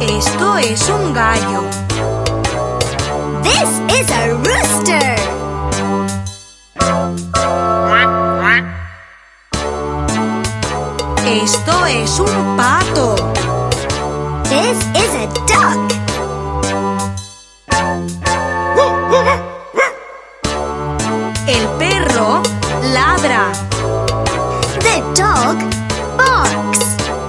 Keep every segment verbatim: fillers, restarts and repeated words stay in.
Esto es un gallo. This is a rooster. Esto es un pato. This is a duck. El perro ladra. The dog barks.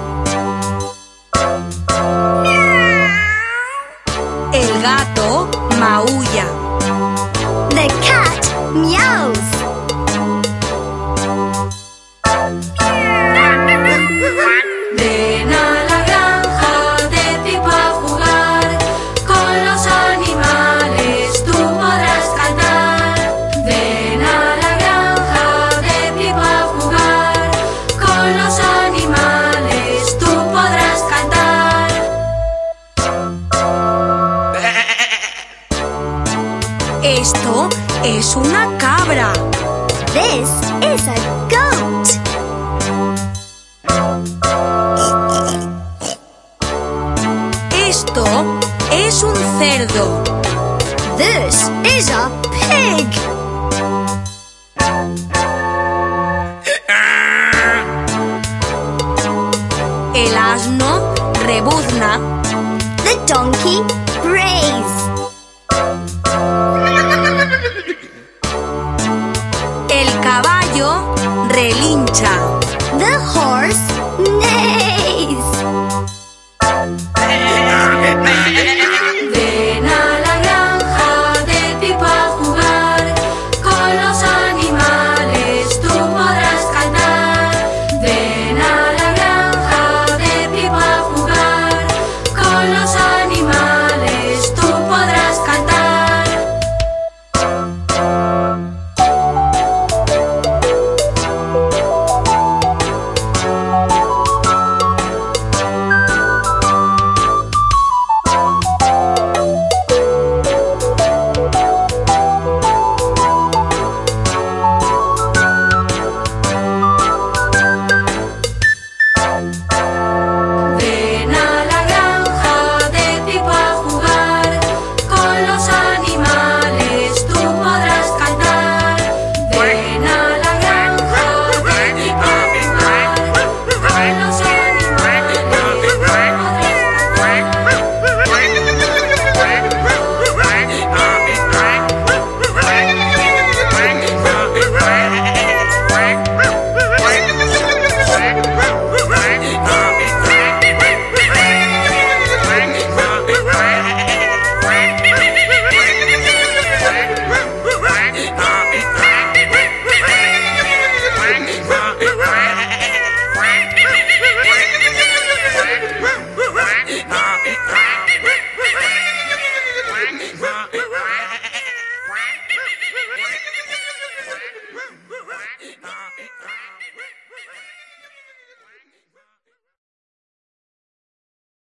El gato maulla. The cat meows. Ven a la granja de Pipo a jugar, con los animales tú podrás cantar. Ven a la granja de Pipo a jugar, con los animales tú podrás cantar. Esto es una cabra. This is a goat. Esto es un cerdo. This is a pig. El asno rebuzna. The donkey brays. El caballo relincha. The horse